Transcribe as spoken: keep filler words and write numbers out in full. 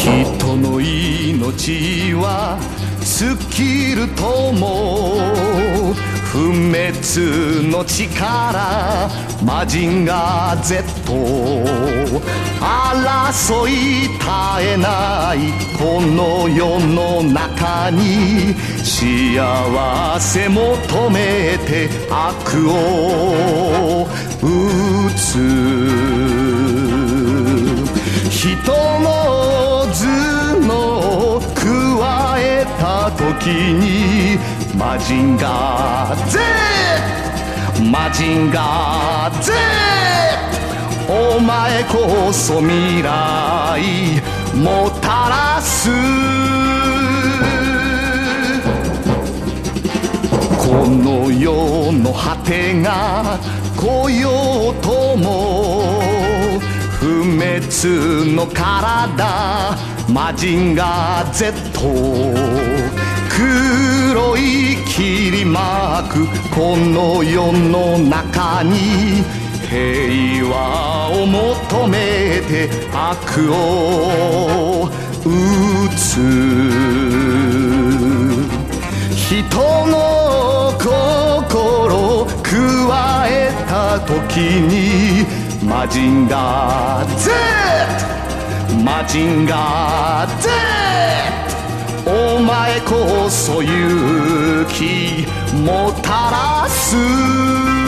人の命は尽きるとも不滅の力マジンガー Z 争い絶えないこの世の中に幸せ求めて悪を打つ人の頭脳を加えた時にマジンガー Z マジンガー Z お前こそ未来もたらすこの世の果てが来ようとも不滅の体マジンガー Z 黒い霧巻くこの世の中に平和を求めて悪を打つ人の心を加えた時にマジンガー Z マジンガー Z お前こそ勇気もたらす